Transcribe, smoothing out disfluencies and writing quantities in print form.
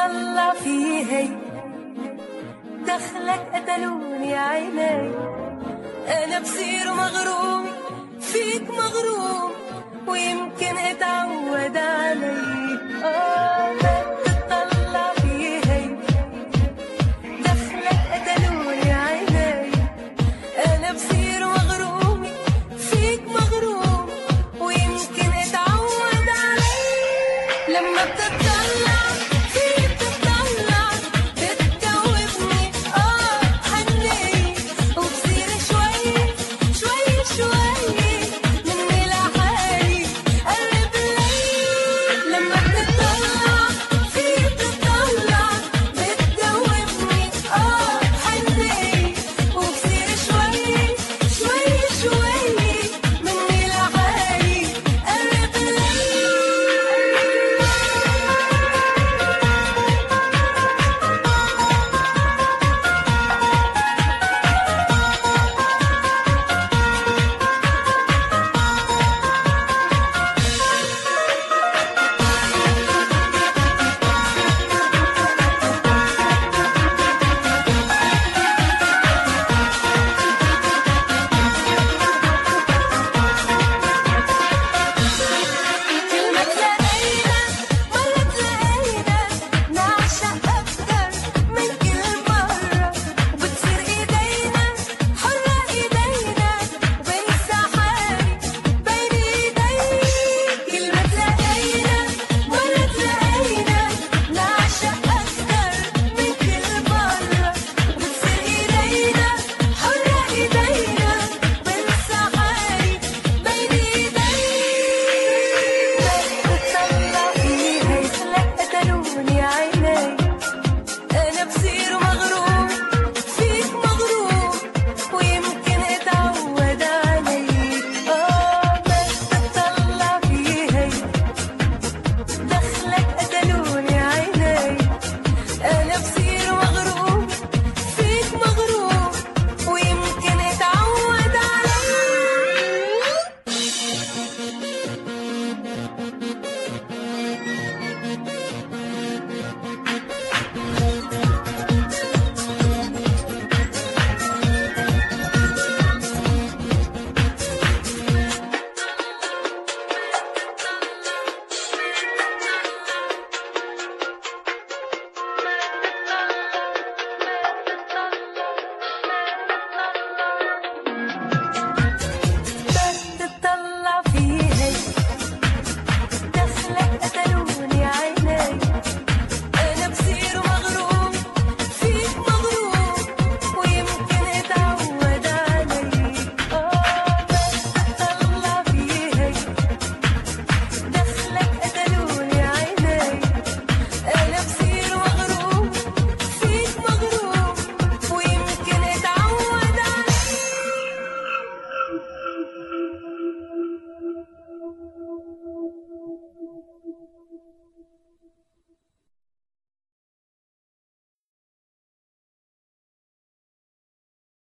تطلع فيهي دخلك قتلوني عيني. أنا بصير مغروم فيك مغروم ويمكن اتعود علي. تطلع فيهي دخلك قتلوني عيني. أنا بصير مغروم فيك مغروم ويمكن اتعود علي. لما بتطلع فيك بتطلع بتدوبني حني وبصير شوي شوي شوي مني لحالي قرب لي. لما بتطلع فيك بتطلع بتدوبني حني وبصير شوي شوي شوي مني لحالي قرب لي. كلمة تلاقينا مرة تلاقينا نعشق أكتر من كل مرة وبتصير إيدينا حرة إيدينا وبنسى حالي بين إيديك. كلمة تلاقينا مرة تلاقينا نعشق أكتر من كل مرة وبتصير إيدينا حرة إيدينا وبنسى حالي بين إيديك. تطلع فيهي دخلك قتلوني عيني.